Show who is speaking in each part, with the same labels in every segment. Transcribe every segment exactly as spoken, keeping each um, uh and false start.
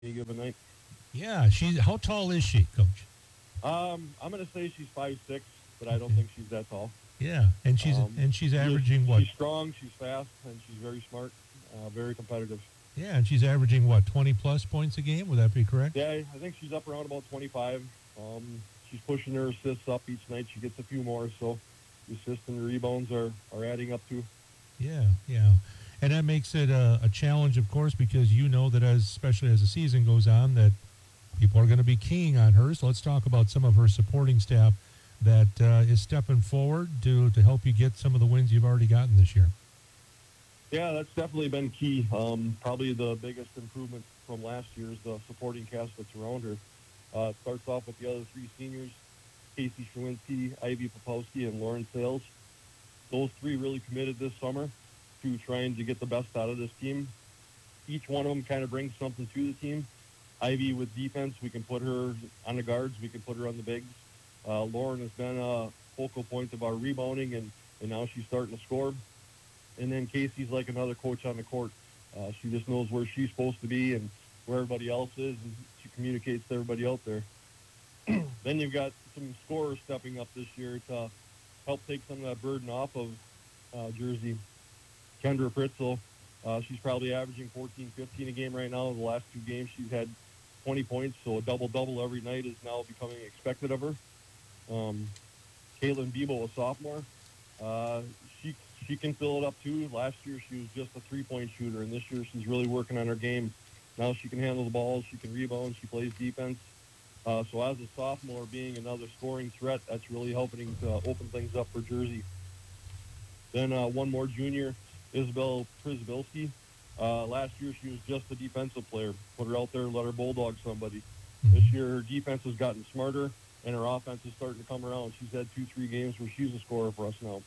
Speaker 1: any given night.
Speaker 2: Yeah, she's. How tall is she, Coach?
Speaker 1: Um, I'm gonna say she's five six, but I don't
Speaker 2: Okay.
Speaker 1: think she's that tall.
Speaker 2: Yeah, and she's
Speaker 1: Um,
Speaker 2: and she's
Speaker 1: she is,
Speaker 2: averaging what?
Speaker 1: she's strong, she's fast, and she's very smart, uh, very competitive.
Speaker 2: Yeah, and she's averaging what? Twenty plus points a game. Would that be correct?
Speaker 1: Yeah, I think she's up around about twenty-five. Um, she's pushing her assists up each night. She gets a few more, so the assists and the rebounds are, are adding up too.
Speaker 2: Yeah, yeah, and that makes it a, a challenge, of course, because you know that as especially as the season goes on, that people are going to be keying on her. So let's talk about some of her supporting staff that uh, is stepping forward to to help you get some of the wins you've already gotten this year.
Speaker 1: Yeah, that's definitely been key. Um, probably the biggest improvement from last year is the supporting cast that's around her. Uh, it starts off with the other three seniors, Casey Sherwinski, Ivy Popowski, and Lauren Sales. Those three really committed this summer to trying to get the best out of this team. Each one of them kind of brings something to the team. Ivy with defense, we can put her on the guards, we can put her on the bigs. Uh, Lauren has been a focal point of our rebounding, and, and now she's starting to score. And then Casey's like another coach on the court. Uh, she just knows where she's supposed to be and where everybody else is, and she communicates to everybody out there. Then you've got some scorers stepping up this year to help take some of that burden off of uh, Jersey. Kendra Pritzel, uh, she's probably averaging fourteen, fifteen a game right now. The last two games she's had twenty points, so a double-double every night is now becoming expected of her. Um, Caitlin Bebo, a sophomore, uh, she she can fill it up too. Last year she was just a three-point shooter, and this year she's really working on her game. Now she can handle the ball, she can rebound, she plays defense. Uh, so as a sophomore, being another scoring threat, that's really helping to open things up for Jersey. Then uh, one more junior, Isabel Przybilski. Uh, last year she was just a defensive player. Put her out there, let her bulldog somebody. This
Speaker 2: Mhm.
Speaker 1: year her defense has gotten smarter, and her offense is starting to come around. She's had two, three games where she's a scorer for us now.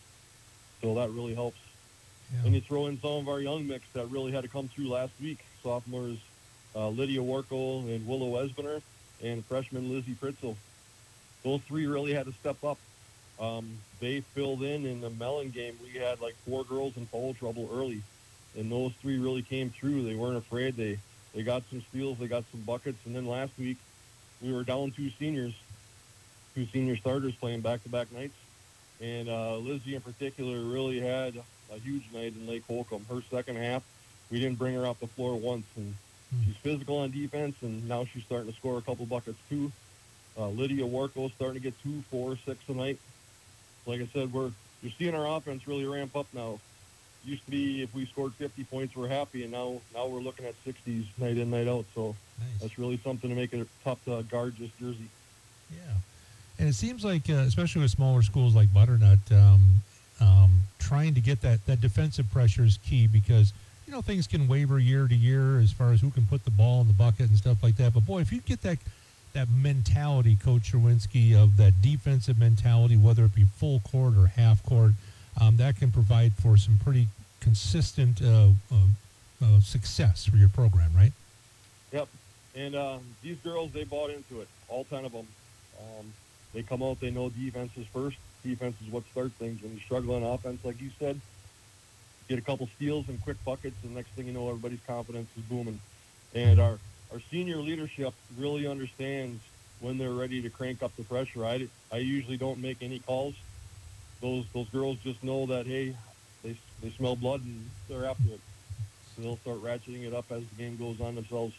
Speaker 1: So that really helps.
Speaker 2: Yeah.
Speaker 1: And you throw in some of our young mix that really had to come through last week. Sophomores uh, Lydia Warko and Willow Esbener, and freshman Lizzie Pritzel. Those three really had to step up. Um, they filled in in the Mellon game. We had like four girls in foul trouble early, and those three really came through. They weren't afraid. They they got some steals, they got some buckets, and then last week we were down two seniors, two senior starters playing back-to-back nights, and uh, Lizzie in particular really had a huge night in Lake Holcomb. Her second half, we didn't bring her off the floor once, and she's physical on defense, and now she's starting to score a couple buckets too. Uh, Lydia Warko starting to get two, four, six a night. Like I said, we're you're seeing our offense really ramp up now. Used to be if we scored fifty points, we're happy, and now now we're looking at sixties night in, night out. So
Speaker 2: Nice.
Speaker 1: that's really something to make it tough to guard just Jersey.
Speaker 2: Yeah, and it seems like, uh, especially with smaller schools like Butternut, um, um, trying to get that, that defensive pressure is key because, you know, things can waver year to year as far as who can put the ball in the bucket and stuff like that. But, boy, if you get that that mentality, Coach Sherwinski, of that defensive mentality, whether it be full court or half court, um, that can provide for some pretty consistent uh, uh, uh, success for your program, right?
Speaker 1: Yep. And uh, these girls, they bought into it. All ten of them. Um, they come out, they know defense is first. Defense is what starts things. When you struggle on offense, like you said, get a couple steals and quick buckets, and next thing you know, everybody's confidence is booming. And our, our senior leadership really understands when they're ready to crank up the pressure. I, I usually don't make any calls. Those those girls just know that, hey, they, they smell blood and they're after it. So they'll start ratcheting it up as the game goes on themselves.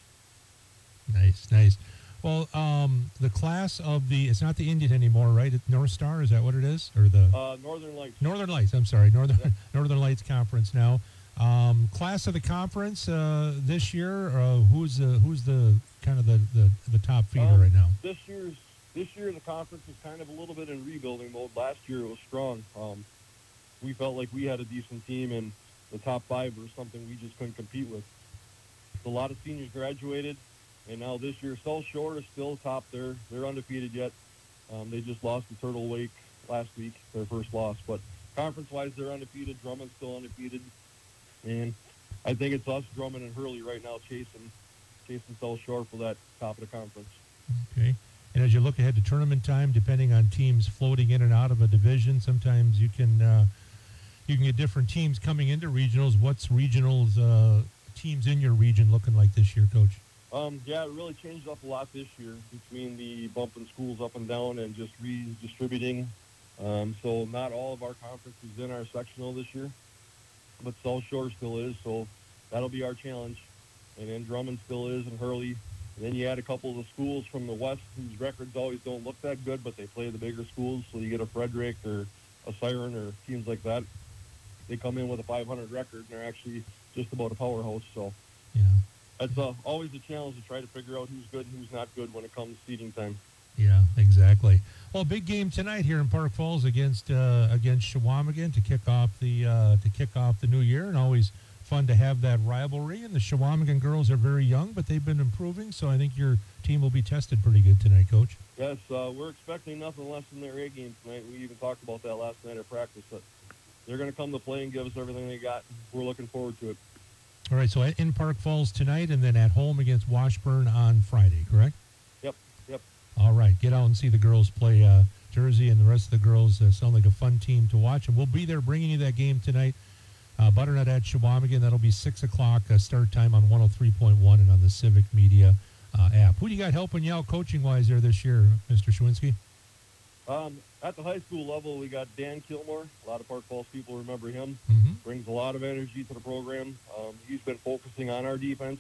Speaker 2: Nice, nice. Well, um, the class of the, it's not the Indian anymore, right? It's North Star, is that what it is? Or the
Speaker 1: Uh, Northern Lights.
Speaker 2: Northern Lights, I'm sorry, Northern
Speaker 1: Yep.
Speaker 2: Northern Lights Conference now. Um, class of the conference uh, this year, uh, who's the who's the kind of the, the, the top feeder
Speaker 1: Um,
Speaker 2: right now?
Speaker 1: this year's this year the conference is kind of a little bit in rebuilding mode. Last year it was strong. Um, we felt like we had a decent team, and the top five was something we just couldn't compete with. A lot of seniors graduated, and now this year South Shore is still top there. They're undefeated yet. Um, they just lost to Turtle Lake last week, their first loss. But conference-wise, they're undefeated. Drummond's still undefeated. And I think it's us, Drummond and Hurley, right now chasing chasing South Shore for that top of the conference.
Speaker 2: Okay. And as you look ahead to tournament time, depending on teams floating in and out of a division, sometimes you can uh, you can get different teams coming into regionals. What's regionals uh, teams in your region looking like this year, Coach?
Speaker 1: Um, yeah, it really changed up a lot this year between the bumping schools up and down and just redistributing. Um, so not all of our conference is in our sectional this year, but South Shore still is. So that'll be our challenge. And then Drummond still is, and Hurley. And then you add a couple of the schools from the West whose records always don't look that good, but they play the bigger schools. So you get a Frederick or a Siren or teams like that. They come in with a five hundred record, and they're actually just about a powerhouse. So
Speaker 2: Yeah.
Speaker 1: it's uh, always a challenge to try to figure out who's good and who's not good when it comes to seeding time.
Speaker 2: Yeah, exactly. Well, big game tonight here in Park Falls against uh, against Shawamigan to kick off the uh, to kick off the new year, and always fun to have that rivalry. And the Shawamigan girls are very young, but they've been improving, so I think your team will be tested pretty good tonight, Coach.
Speaker 1: Yes, uh, we're expecting nothing less than their A game tonight. We even talked about that last night at practice. But they're going to come to play and give us everything they got. We're looking forward to it.
Speaker 2: All right, so in Park Falls tonight, and then at home against Washburn on Friday, correct?
Speaker 1: Yep, yep.
Speaker 2: All right, get out and see the girls play. Uh, Jersey and the rest of the girls uh, sound like a fun team to watch, and we'll be there bringing you that game tonight. Uh, Butternut at Shawamigan. That'll be six o'clock uh, start time on one oh three point one and on the Civic Media uh, app. Who do you got helping you out coaching-wise there this year, Mister Schwinski?
Speaker 1: Um, at the high school level, we got Dan Kilmore. A lot of Park Falls people remember him.
Speaker 2: Mm-hmm.
Speaker 1: Brings a lot of energy to the program. Um, he's been focusing on our defense,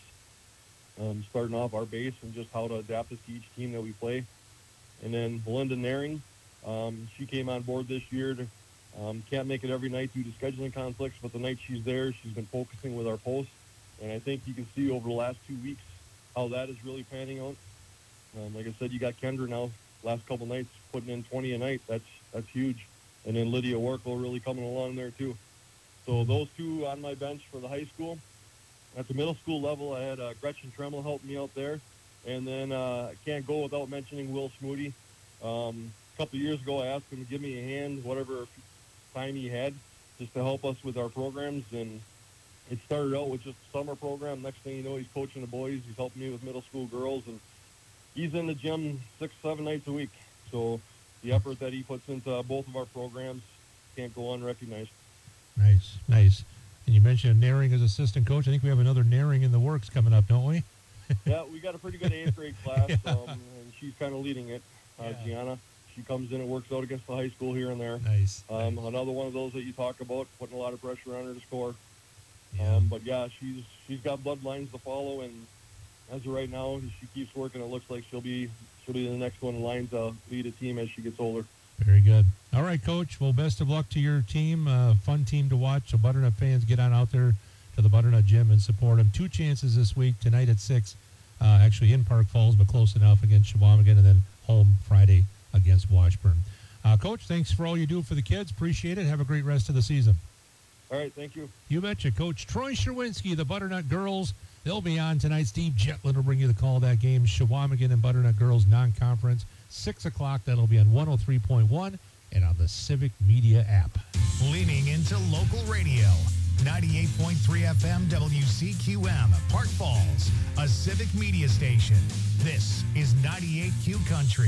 Speaker 1: um, starting off our base and just how to adapt us to each team that we play. And then Melinda Naring, um, she came on board this year. To, um, can't make it every night due to scheduling conflicts, but the night she's there, she's been focusing with our posts. And I think you can see over the last two weeks how that is really panning out. Um, like I said, you got Kendra now, last couple nights, putting in twenty a night. That's that's huge. And then Lydia Warkle really coming along there, too. So those two on my bench for the high school. At the middle school level, I had uh, Gretchen Tremmel helping me out there. And then uh, I can't go without mentioning Will Schmoody. Um, a couple of years ago, I asked him to give me a hand, whatever time he had, just to help us with our programs. And it started out with just a summer program. Next thing you know, he's coaching the boys. He's helping me with middle school girls. And he's in the gym six, seven nights a week. So the effort that he puts into both of our programs can't go unrecognized.
Speaker 2: Nice, nice. And you mentioned Naring as assistant coach. I think we have another Naring in the works coming up, don't we?
Speaker 1: Yeah, we got a pretty good eighth grade class,
Speaker 2: Yeah.
Speaker 1: um, and she's kind of leading it. Uh,
Speaker 2: Yeah.
Speaker 1: Gianna, she comes in and works out against the high school here and there.
Speaker 2: Nice.
Speaker 1: Um,
Speaker 2: nice.
Speaker 1: Another one of those that you talk about, putting a lot of pressure on her to score.
Speaker 2: Yeah.
Speaker 1: Um, but yeah, she's she's got bloodlines to follow, and as of right now, as she keeps working, it looks like she'll be she'll be the next one in line to lead a team as she gets older.
Speaker 2: Very good. All right, Coach. Well, best of luck to your team. Uh, fun team to watch. So Butternut fans, get on out there to the Butternut Gym and support them. Two chances this week, tonight at six, uh, actually in Park Falls, but close enough against Shawamigan, and then home Friday against Washburn. Uh, Coach, thanks for all you do for the kids. Appreciate it. Have a great rest of the season.
Speaker 1: All right, thank you.
Speaker 2: You betcha. Coach Troy Sherwinski, the Butternut girls, they'll be on tonight. Steve Jetlin will bring you the call of that game. Shawamigan and Butternut girls non-conference. six o'clock, that'll be on one oh three point one and on the Civic Media app.
Speaker 3: Leaning into local radio. ninety-eight point three F M W C Q M, Park Falls, a Civic Media station. This is ninety-eight Q Country.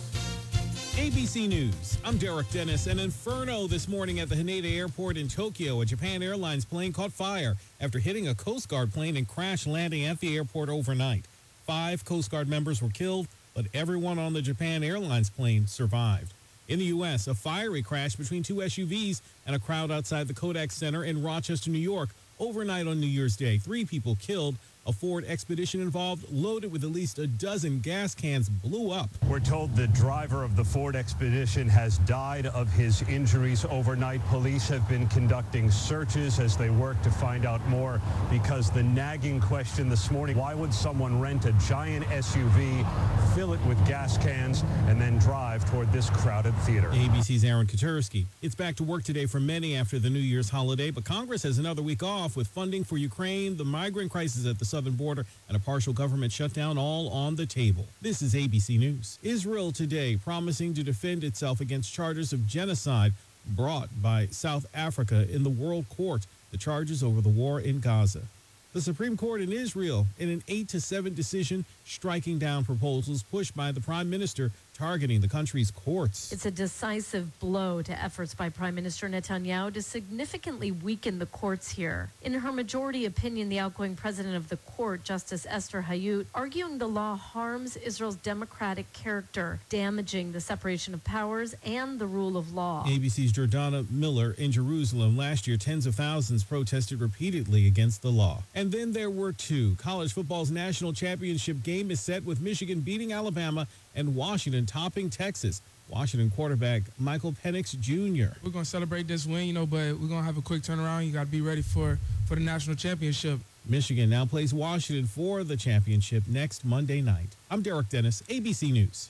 Speaker 4: A B C News. I'm Derek Dennis. An inferno this morning at the Haneda Airport in Tokyo. A Japan Airlines plane caught fire after hitting a Coast Guard plane and crash landing at the airport overnight. Five Coast Guard members were killed, but everyone on the Japan Airlines plane survived. In the U S, a fiery crash between two S U Vs and a crowd outside the Kodak Center in Rochester, New York, overnight on New Year's Day. Three people killed. A Ford Expedition involved, loaded with at least a dozen gas cans, blew up.
Speaker 5: We're told the driver of the Ford Expedition has died of his injuries overnight. Police have been conducting searches as they work to find out more, because the nagging question this morning, why would someone rent a giant S U V, fill it with gas cans, and then drive toward this crowded theater?
Speaker 4: A B C's Aaron Katersky. It's back to work today for many after the New Year's holiday, but Congress has another week off with funding for Ukraine, the migrant crisis at the southern border, and a partial government shutdown all on the table. This is A B C News. Israel today promising to defend itself against charges of genocide brought by South Africa in the World Court, the charges over the war in Gaza. The Supreme Court in Israel, in an eight to seven decision, striking down proposals pushed by the Prime Minister targeting the country's courts.
Speaker 6: It's a decisive blow to efforts by Prime Minister Netanyahu to significantly weaken the courts here. In her majority opinion, the outgoing president of the court, Justice Esther Hayut, arguing the law harms Israel's democratic character, damaging the separation of powers and the rule of law.
Speaker 4: A B C's Jordana Miller in Jerusalem. Last year, tens of thousands protested repeatedly against the law. And then there were two. College football's national championship game is set with Michigan beating Alabama and Washington topping Texas. Washington quarterback Michael Penix Junior
Speaker 7: We're going to celebrate this win, you know, but we're going to have a quick turnaround. You got to be ready for, for the national championship.
Speaker 4: Michigan now plays Washington for the championship next Monday night. I'm Derek Dennis, A B C News.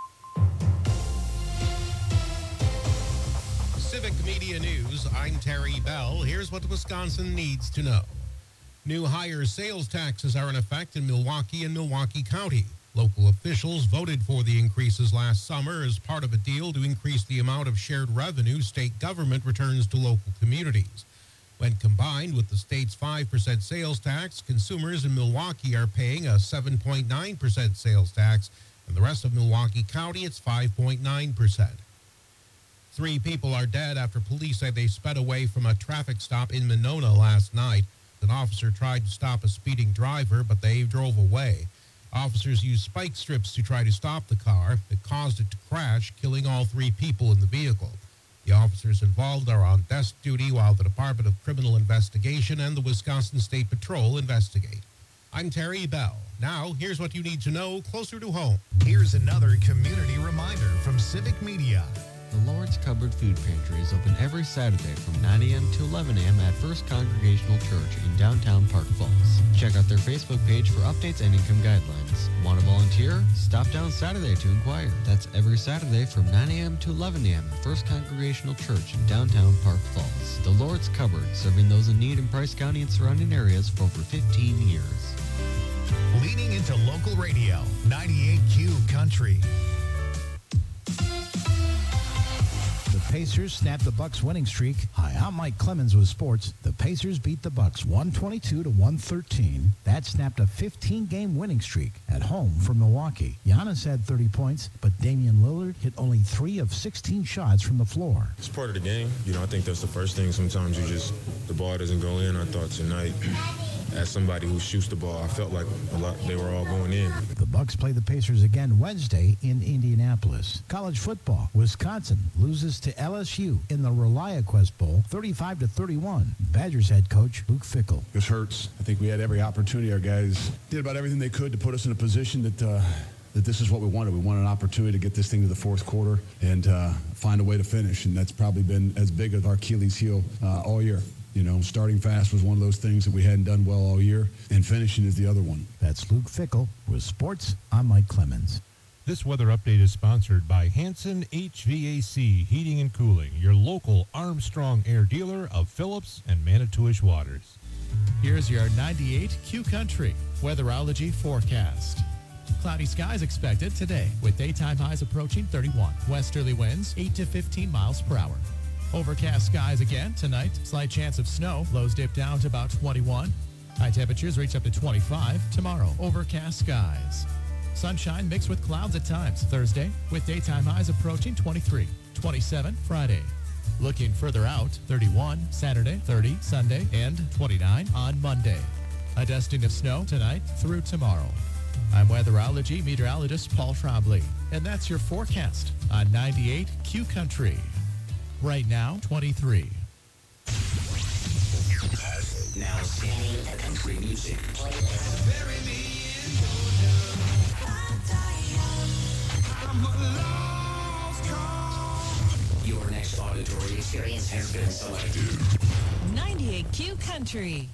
Speaker 8: Civic Media News, I'm Terry Bell. Here's what Wisconsin needs to know. New higher sales taxes are in effect in Milwaukee and Milwaukee County. Local officials voted for the increases last summer as part of a deal to increase the amount of shared revenue state government returns to local communities. When combined with the state's five percent sales tax, consumers in Milwaukee are paying a seven point nine percent sales tax, and the rest of Milwaukee County, it's five point nine percent. Three people are dead after police say they sped away from a traffic stop in Monona last night. An officer tried to stop a speeding driver, but they drove away. Officers used spike strips to try to stop the car. It caused it to crash, killing all three people in the vehicle. The officers involved are on desk duty while the Department of Criminal Investigation and the Wisconsin State Patrol investigate. I'm Terry Bell. Now, here's what you need to know closer to home.
Speaker 3: Here's another community reminder from Civic Media.
Speaker 9: The Lord's Cupboard Food Pantry is open every Saturday from nine a.m. to eleven a.m. at First Congregational Church in downtown Park Falls. Check out their Facebook page for updates and income guidelines. Want to volunteer? Stop down Saturday to inquire. That's every Saturday from nine a.m. to eleven a.m. at First Congregational Church in downtown Park Falls. The Lord's Cupboard, serving those in need in Price County and surrounding areas for over fifteen years.
Speaker 3: Leading into local radio, ninety-eight Q Country.
Speaker 10: The Pacers snap the Bucks winning streak. Hi, I'm Mike Clemens with sports. The Pacers beat the Bucks one twenty-two to one thirteen. That snapped a fifteen-game winning streak at home for Milwaukee. Giannis had thirty points, but Damian Lillard hit only three of sixteen shots from the floor.
Speaker 11: It's part of the game. You know, I think that's the first thing. Sometimes you just, the ball doesn't go in. I thought tonight, as somebody who shoots the ball, I felt like a lot they were all going in.
Speaker 10: The Bucks play the Pacers again Wednesday in Indianapolis. College football, Wisconsin loses to L S U in the ReliaQuest Bowl, thirty-five to thirty-one. Badgers head coach Luke Fickell.
Speaker 12: This hurts. I think we had every opportunity. Our guys did about everything they could to put us in a position that uh, that this is what we wanted. We wanted an opportunity to get this thing to the fourth quarter and uh, find a way to finish, and that's probably been as big as our Achilles heel uh, all year. You know, starting fast was one of those things that we hadn't done well all year, and finishing is the other one.
Speaker 10: That's Luke Fickell with sports. I'm Mike Clemens.
Speaker 2: This weather update is sponsored by Hanson H V A C Heating and Cooling, your local Armstrong Air dealer of Phillips and Manitowish Waters.
Speaker 13: Here's your ninety-eight Q Country weatherology forecast. Cloudy skies expected today with daytime highs approaching thirty-one. Westerly winds eight to fifteen miles per hour. Overcast skies again tonight. Slight chance of snow. Lows dip down to about twenty-one. High temperatures reach up to twenty-five. Tomorrow, overcast skies. Sunshine mixed with clouds at times. Thursday, with daytime highs approaching twenty-three. twenty-seven Friday. Looking further out, thirty-one Saturday, thirty Sunday, and twenty-nine on Monday. A dusting of snow tonight through tomorrow. I'm weatherology meteorologist Paul Trombley, and that's your forecast on ninety-eight Q Country. Right now, twenty-three.
Speaker 14: Now singing the country music.
Speaker 15: Bury me in Georgia. I'm a lost cause.
Speaker 14: Your next auditory experience has been selected.
Speaker 16: ninety-eight Q Country.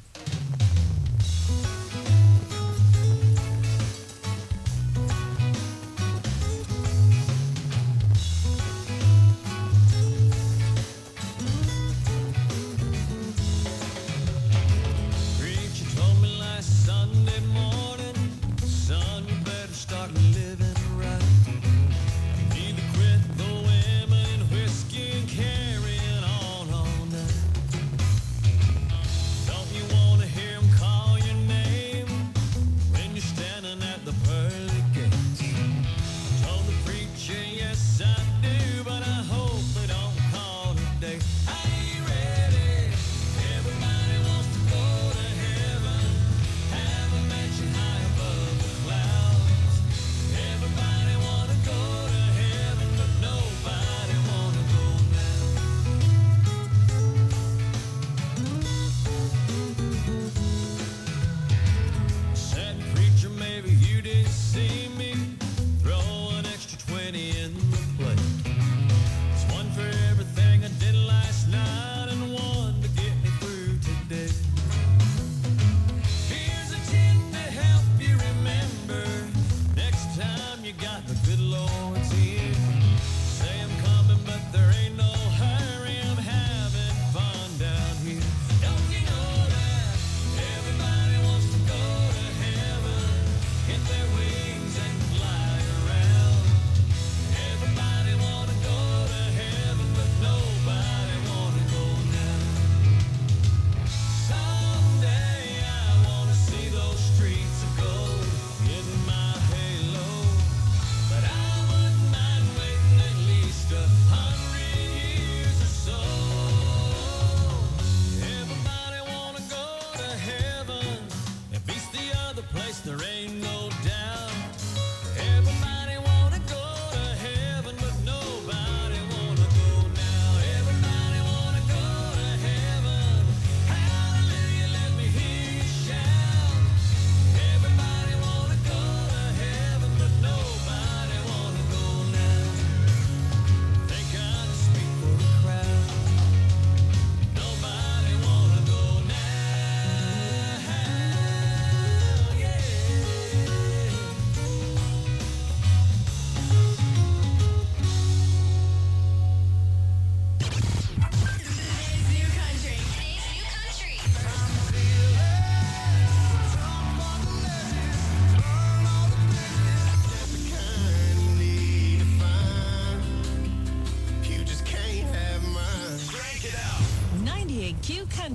Speaker 15: Don't you want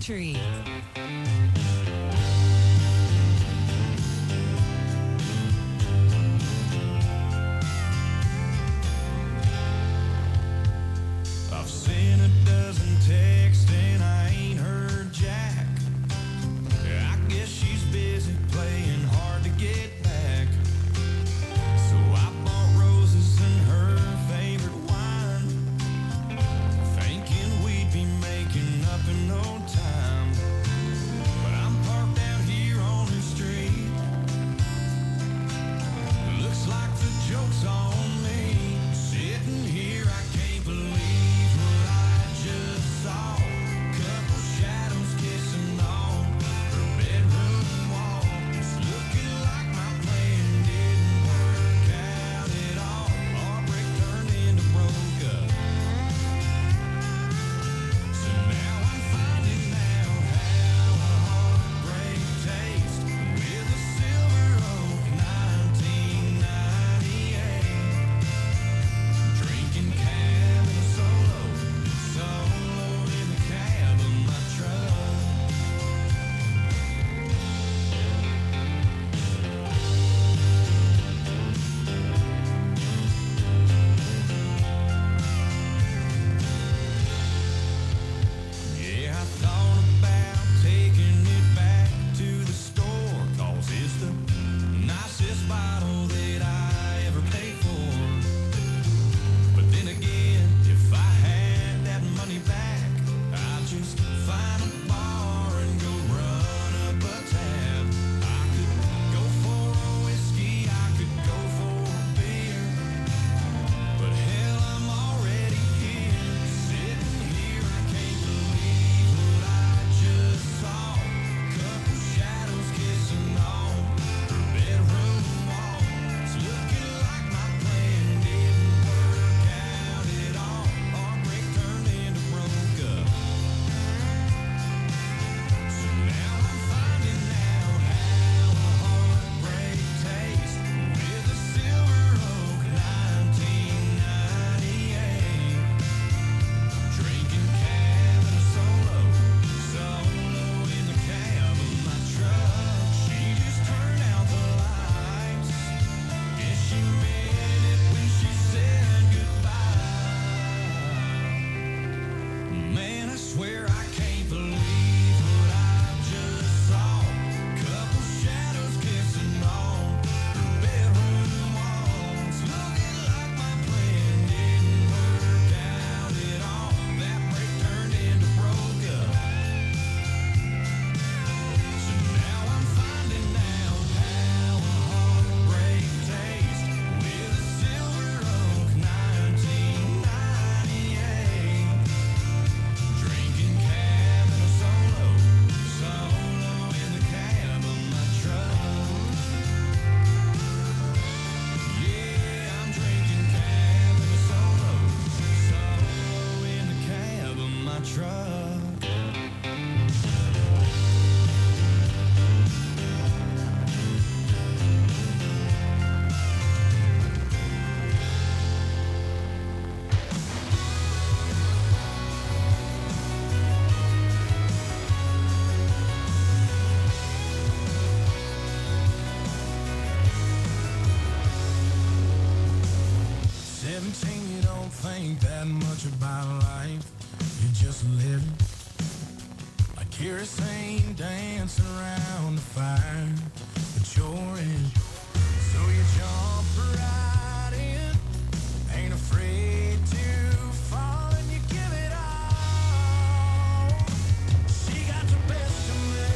Speaker 16: Country.
Speaker 15: I've seen a dozen texts and I ain't heard Jack. I guess she's busy playing hard to get back. So I bought roses and her favorite wine, thinking we'd be making up in no time. But I'm parked out here on the street. Looks like the joke's on me. Sitting here, I can't believe what I just saw. Couple shadows kissing on her bedroom wall. It's looking like my plan didn't work out at all. Heartbreak turned into broke up. So now I'm finding out how a heartbreak tastes with a Silver Oak nineteen ninety-eight. Drinking cabin solo, solo in the cab of my truck. Yeah, I thought about taking it back to the store, 'cause it's the nicest bottle that I ever paid for. But then again, if I had that money back, I'd just find a bar and go run up a tab. I could go for a whiskey, I could go for a beer. But hell, I'm already here, sitting here. I can't believe what I just saw. Couple shadows kissing on her bedroom wall. It's looking like my plan didn't work out at all. Heartbreak turned into broke up. So now I'm finding out how a heartbreak tastes with a Silver Oak nineteen ninety-eight. Drinking cabin solo, solo in the cab of my truck. She just turned out the lights. Guess she meant it when she said goodbye. Man, I swear I can't believe what I just saw. Couple shadows kissing on her bedroom walls. Looking like my plan didn't work out at all. That break turned into broke up. So now I'm finding out how a heartbreak tastes with a Silver Oak nineteen ninety-eight. Drinking cabin solo, solo in the cab of my truck. Yeah, I'm drinking cabin solo, solo in the cab of my truck. Seventeen, you don't think that much about life. You just live like kerosene dancing around the fire, but you're in. So you jump right in, ain't afraid to fall, and you give it all. She got the best of me.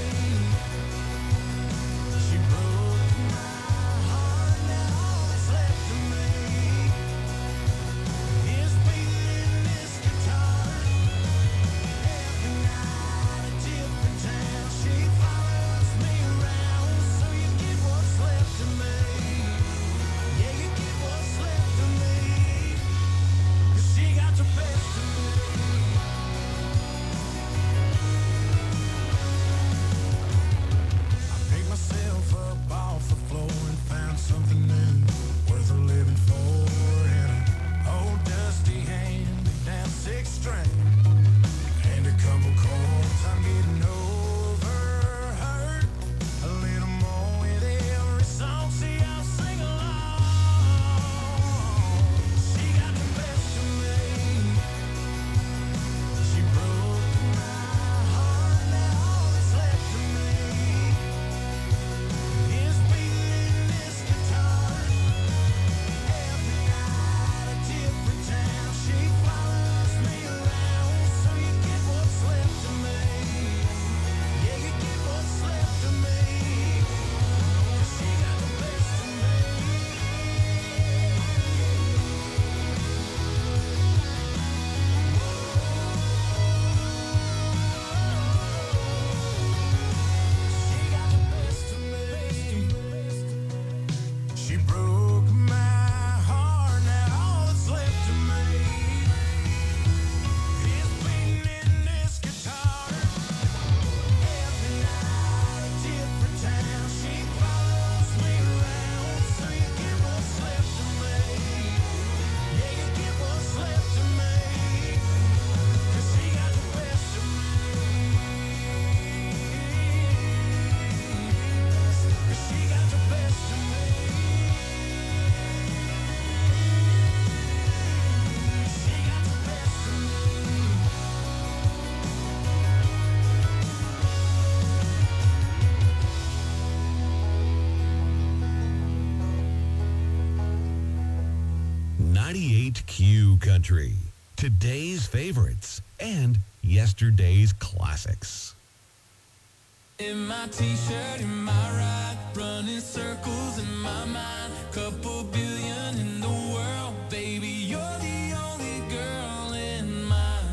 Speaker 15: She broke my heart, now all that's left of me is beating this guitar. Every night a different town. She follows me around, so you get what's left of
Speaker 17: ninety-eight Q Country. Today's favorites and yesterday's classics.
Speaker 15: In my t-shirt, in my ride, running circles in my mind, couple billion in the world, baby, you're the only girl in mine.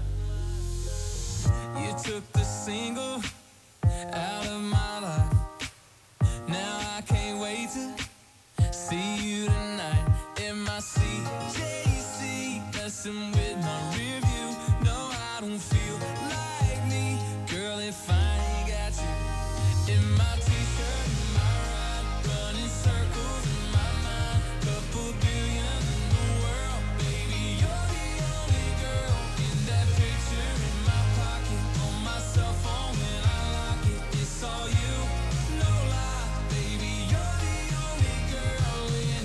Speaker 15: You took the single out of my life, now I can't wait to see you tonight. In my C J C, messing with my rear view, no, I don't feel like me, girl, if I in my t-shirt, in my ride, running circles in my mind, couple billion in the world, baby, you're the only girl in that picture in my pocket, on my cell phone when I lock it, it's all you, no lie, baby, you're the only girl in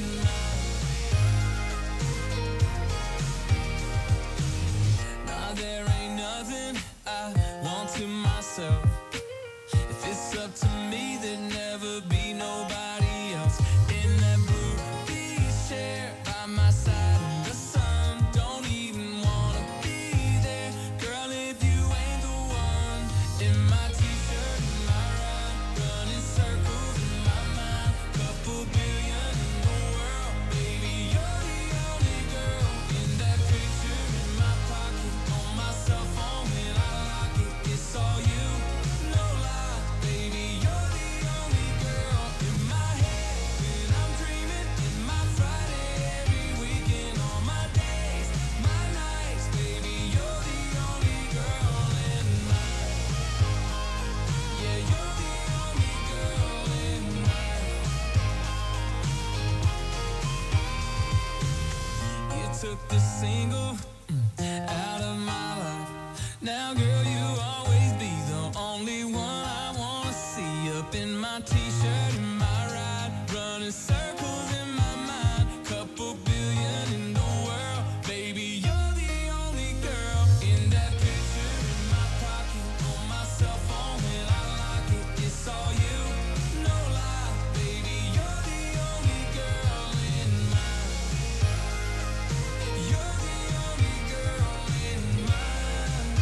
Speaker 15: mine. Nah, there ain't nothing I want to myself. It's up to me, there'd never be nobody else in that blue beach chair by my side in the sun. Don't even wanna be there, girl, if you ain't the one. In my t-shirt, in my ride, running circles in my mind, couple billion in the world, baby, you're the only girl in that picture in my pocket, on my cell phone when I lock it, it's all you. Took the single out of my life. Now, girl, you always be the only one I wanna see. Up in my t-shirt, in my ride, running circles in my mind. Couple billion in the world, baby, you're the only girl in that picture in my pocket, on my cell phone when I lock it. It's all you, no lie, baby, you're the only girl in mine. You're the only girl in mine.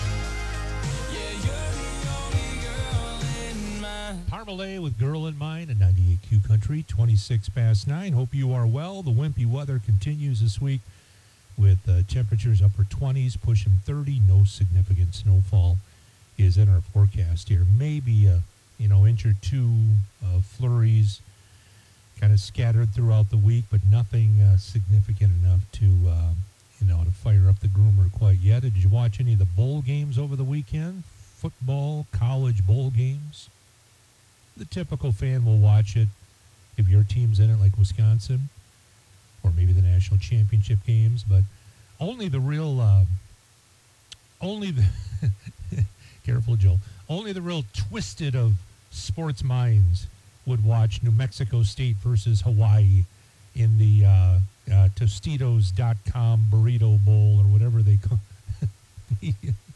Speaker 15: Yeah, you're the only girl in mine.
Speaker 2: Parmalee with Girl in Mine at ninety-eight Q Country, twenty-six past nine. Hope you are well. The wimpy weather continues this week with uh, temperatures upper twenties, pushing thirty. No significant snowfall is in our forecast here. Maybe a you know inch or two of flurries kind of scattered throughout the week, but nothing uh, significant enough to uh, you know to fire up the groomer quite yet. Did you watch any of the bowl games over the weekend? Football, college bowl games? The typical fan will watch it if your team's in it, like Wisconsin, or maybe the national championship games. But only the real, uh, only the careful, Joe. Only the real twisted of sports minds would watch New Mexico State versus Hawaii in the uh, uh, Tostitos dot com burrito bowl or whatever they call the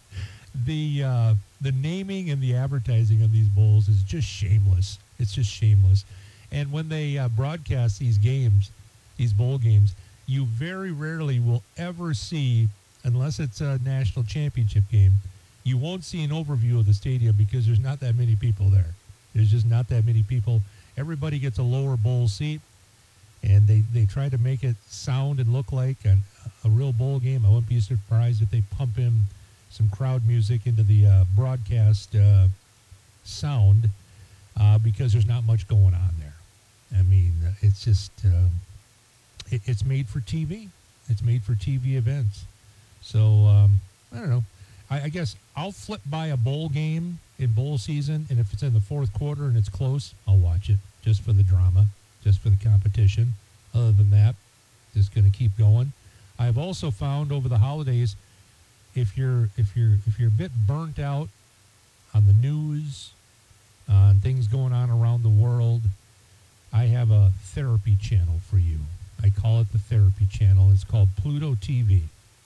Speaker 2: the, uh, the naming and the advertising of these bowls is just shameless. It's just shameless. And when they uh, broadcast these games, these bowl games, you very rarely will ever see, unless it's a national championship game, you won't see an overview of the stadium because there's not that many people there. There's just not that many people. Everybody gets a lower bowl seat, and they, they try to make it sound and look like a, a real bowl game. I wouldn't be surprised if they pump in some crowd music into the uh, broadcast uh, sound uh, because there's not much going on there. I mean, it's just, uh, it, it's made for T V. It's made for T V events. So, um, I don't know. I, I guess I'll flip by a bowl game in bowl season, and if it's in the fourth quarter and it's close, I'll watch it just for the drama, just for the competition. Other than that, just going to keep going. I've also found over the holidays, if you're if you're if you're a bit burnt out on the news, on things going on around the world, I have a therapy channel for you. I call it the therapy channel. It's called Pluto T V.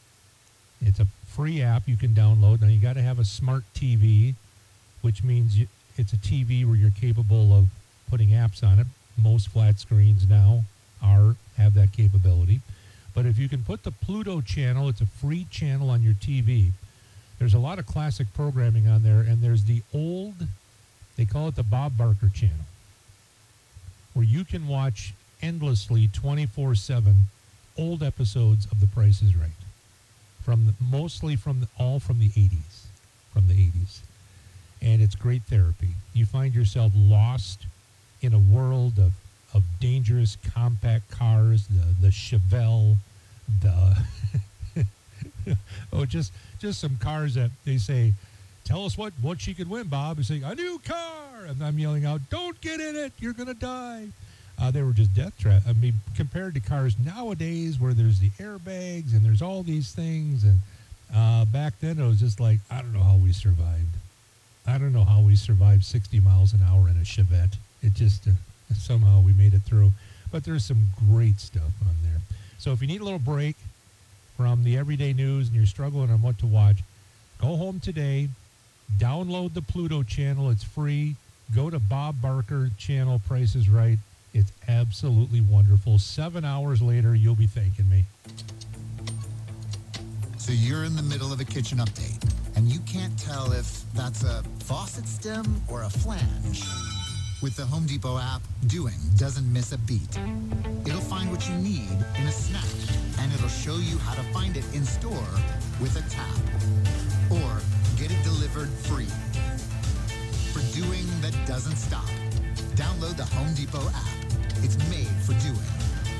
Speaker 2: It's a free app you can download. Now, you got to have a smart T V, which means you, it's a T V where you're capable of putting apps on it. Most flat screens now are have that capability. But if you can put the Pluto channel, it's a free channel on your T V. There's a lot of classic programming on there, and there's the old, they call it the Bob Barker channel, where you can watch endlessly twenty-four seven old episodes of The Price is Right. From the, mostly from the, all from the eighties, from the eighties. And it's great therapy. You find yourself lost in a world of, of dangerous compact cars, the, the Chevelle, the, oh, just just some cars that they say, tell us what, what she could win, Bob. And saying, a new car. And I'm yelling out, don't get in it. You're going to die. Uh, they were just death traps. I mean, compared to cars nowadays where there's the airbags and there's all these things. And uh, back then it was just like, I don't know how we survived. I don't know how we survived sixty miles an hour in a Chevette. It just, uh, somehow we made it through. But there's some great stuff on there. So if you need a little break from the everyday news and you're struggling on what to watch, go home today, download the Pluto channel. It's free. Go to Bob Barker channel, Price is Right. It's absolutely wonderful. Seven hours later, you'll be thanking me.
Speaker 18: So you're in the middle of a kitchen update, and you can't tell if that's a faucet stem or a flange. With the Home Depot app, doing doesn't miss a beat. It'll find what you need in a snap, and it'll show you how to find it in store with a tap. Or get it delivered free. For doing that doesn't stop. Download the Home Depot app. It's made for doing.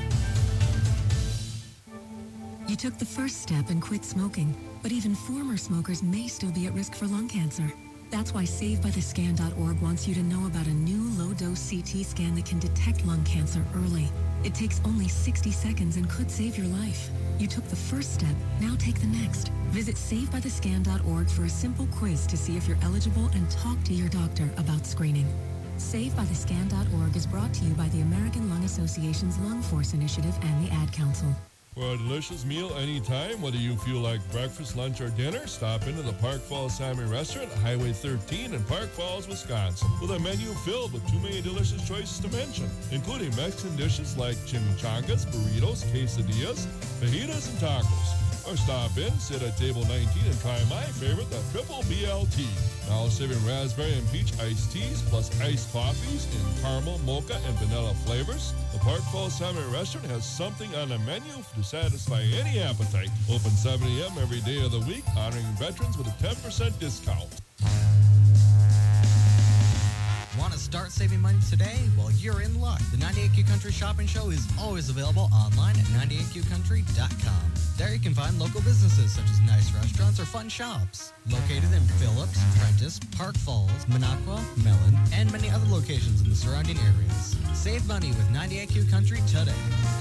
Speaker 19: You took the first step and quit smoking, but even former smokers may still be at risk for lung cancer. That's why Save By The Scan dot org wants you to know about a new low-dose C T scan that can detect lung cancer early. It takes only sixty seconds and could save your life. You took the first step, now take the next. Visit Save By The Scan dot org for a simple quiz to see if you're eligible and talk to your doctor about screening. Save By The Scan dot org is brought to you by the American Lung Association's Lung Force Initiative and the Ad Council.
Speaker 20: For a delicious meal anytime, whether you feel like breakfast, lunch, or dinner, stop into the Park Falls Salmon Restaurant at Highway thirteen in Park Falls, Wisconsin, with a menu filled with too many delicious choices to mention, including Mexican dishes like chimichangas, burritos, quesadillas, fajitas, and tacos. Or stop in, sit at table nineteen, and try my favorite, the Triple B L T. Now serving raspberry and peach iced teas, plus iced coffees in caramel, mocha, and vanilla flavors. The Park Falls Salmon Restaurant has something on the menu to satisfy any appetite. Open seven a.m. every day of the week, honoring veterans with a ten percent discount.
Speaker 21: Want to start saving money today? Well, you're in luck. The ninety-eight Q Country Shopping Show is always available online at ninety-eight q country dot com. There you can find local businesses such as nice restaurants or fun shops. Located in Phillips, Prentice, Park Falls, Minocqua, Mellon, and many other locations in the surrounding areas. Save money with ninety-eight Q Country today.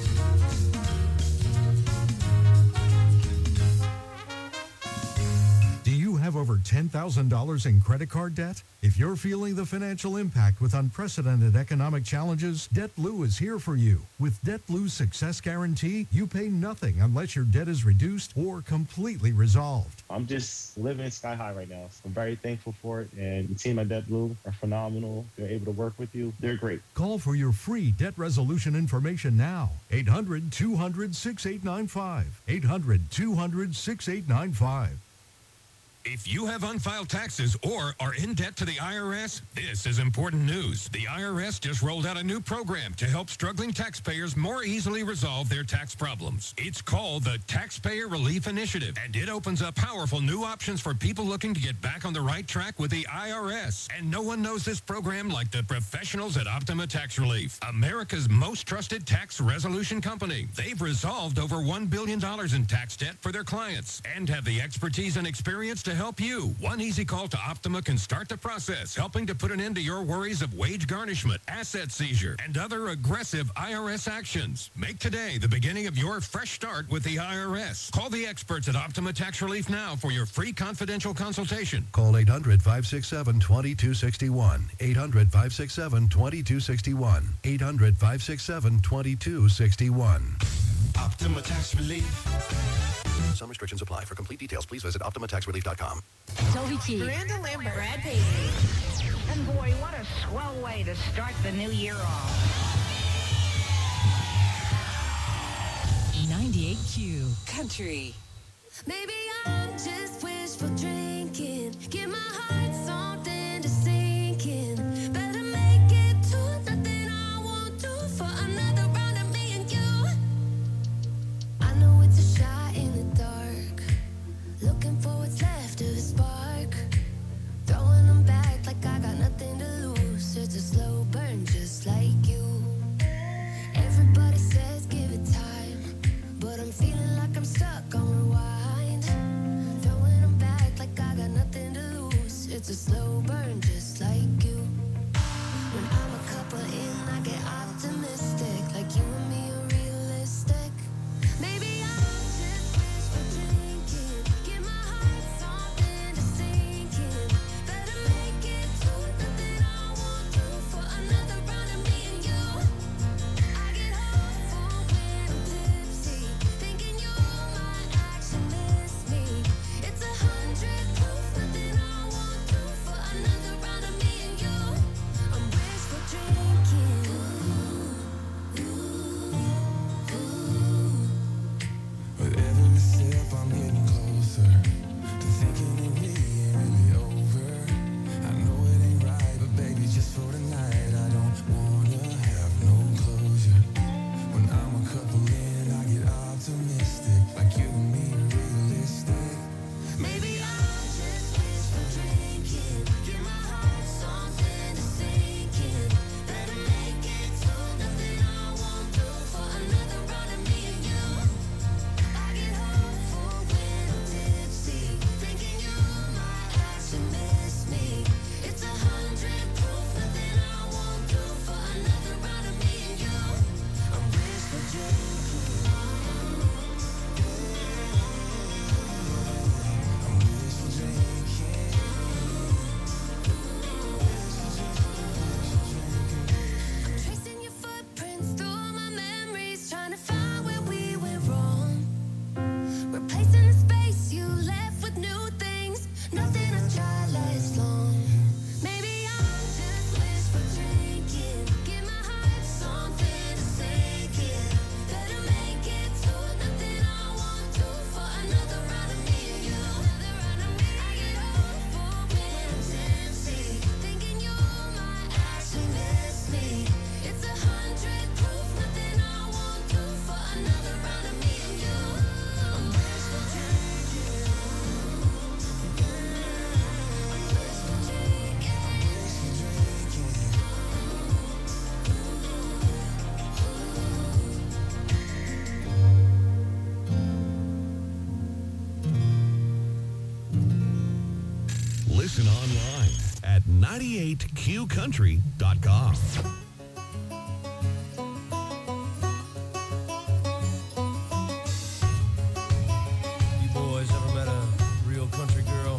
Speaker 22: Do you have over ten thousand dollars in credit card debt? If you're feeling the financial impact with unprecedented economic challenges, DebtBlue is here for you. With DebtBlue's Success Guarantee, you pay nothing unless your debt is reduced or completely resolved.
Speaker 23: I'm just living sky high right now. So I'm very thankful for it. And the team at DebtBlue are phenomenal. They're able to work with you. They're great.
Speaker 22: Call for your free debt resolution information now. eight hundred two hundred sixty-eight ninety-five. eight hundred two hundred sixty-eight ninety-five.
Speaker 17: If you have unfiled taxes or are in debt to the I R S, this is important news. The I R S just rolled out a new program to help struggling taxpayers more easily resolve their tax problems. It's called the Taxpayer Relief Initiative, and it opens up powerful new options for people looking to get back on the right track with the I R S. And no one knows this program like the professionals at Optima Tax Relief, America's most trusted tax resolution company. They've resolved over one billion dollars in tax debt for their clients and have the expertise and experience to help you. One easy call to Optima can start the process, helping to put an end to your worries of wage garnishment, asset seizure, and other aggressive I R S actions. Make today the beginning of your fresh start with the I R S. Call the experts at Optima Tax Relief now for your free confidential consultation.
Speaker 24: Call eight hundred five six seven two two six one. eight hundred five six seven two two six one. eight hundred five six seven two two six one.
Speaker 14: Optima Tax Relief.
Speaker 24: Some restrictions apply. For complete details, please visit optima tax relief dot com.
Speaker 25: Toby Keith.
Speaker 26: Miranda Lambert.
Speaker 25: Brad Paisley.
Speaker 26: And boy, what a swell way to start the new year off.
Speaker 16: ninety-eight ninety-eight Q Country.
Speaker 1: Maybe I'm just wishful drinking. Give my heart something to sink in. Better make it to nothing I won't do for another round of me and you. I know it's a shot in the dark. Looking for what's left of a spark. Throwing them back like I got nothing to lose. It's a slow burn just like you. Everybody says give it time, but I'm feeling like I'm stuck on rewind. Throwing them back like I got nothing to lose. It's a slow burn just like you. When I'm a couple in, I get optimistic. Like you and me are realistic. Maybe I'm just wishful drinking. Give my heart something to sink in. Better make it to nothing I won't do for another round of me and you. I get hopeful when I'm tipsy, thinking you might actually miss me. It's a hundred proof, nothing I won't do for another round of me and you. I'm wishful drinking.
Speaker 15: With every sip, I'm getting closer to thinking that we ain't really over. I know it ain't right, but baby, just for tonight, I don't wanna have no closure. When I'm a couple in, I get optimistic, like you and me are realistic.
Speaker 1: Maybe I'm just wishful drinking. Give my heart something to sink in. Better make it to nothing I won't do for another round of me and you. I get hopeful when I'm tipsy, thinking you might actually miss me. It's a hundred proof, nothing I won't do for another round of me and you. I'm wishful drinking. I'm tracing your footprints through my memories, trying to find where we went wrong. Replacing the space you left with new things. Nothing I try lasts long. Maybe I'm just wishful drinking. Give my heart something to sink in. Better make it to nothing I won't do for another round of me and you. Another round of me. I get hopeful when I'm tipsy, thinking you might actually miss me. It's a hundred proof, nothing I won't do for another round of me and you. I'm wishful drinking. I'm wishful drinking.
Speaker 4: Listen online at ninety-eight q country dot com.
Speaker 5: You boys ever met a real country girl?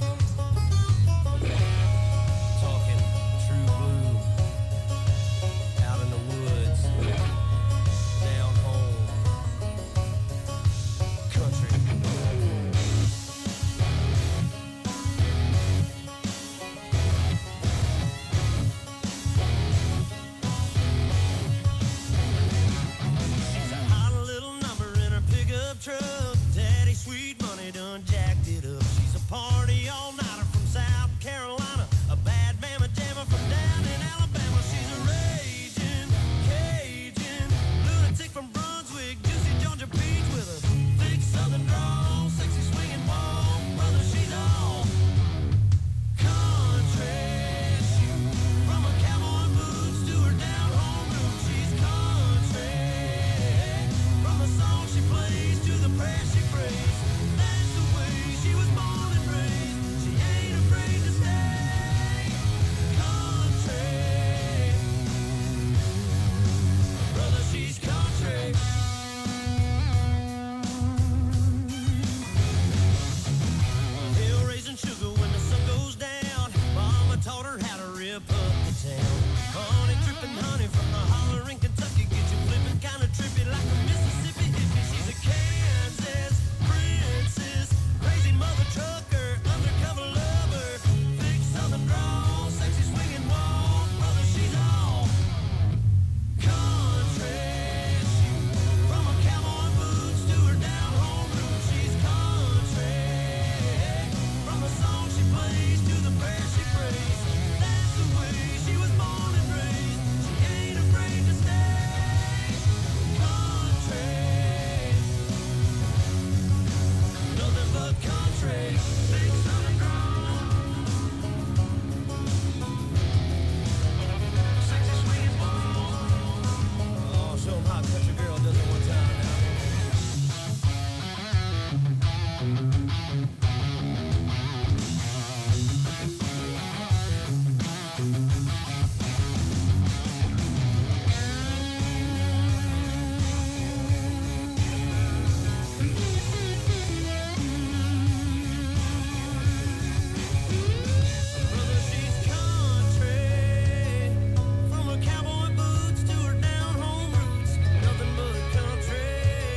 Speaker 5: Talking true blue, out in the woods, down home, country. She's a hot little number in her pickup truck. Daddy sweet money done jacked it up. She's a party all-nighter from South Carolina, a bad mama jammer from down in Alabama. She's a raging Cajun lunatic from Brunswick, juicy Georgia peach with a thick southern drawl, sexy swinging walk. Brother, she's all country. From her cowboy boots to her down home roots, she's country. From the song she plays to the prayer she prays, that's the way she was born and raised. She ain't afraid to stay country. Brother, she's country. Hill raising sugar when the sun goes down. Mama taught her how to rip up the town. Honey dripping honey from the holler in Kentucky. Get you flipping kind of trippy like a Mississippi hippie. She's a Kansas princess. country. Big southern grown. Sexy swinging bone. Oh, show 'em how a country girl does it one time now. Brother, she's country. From her cowboy boots to her down home roots, nothing but country.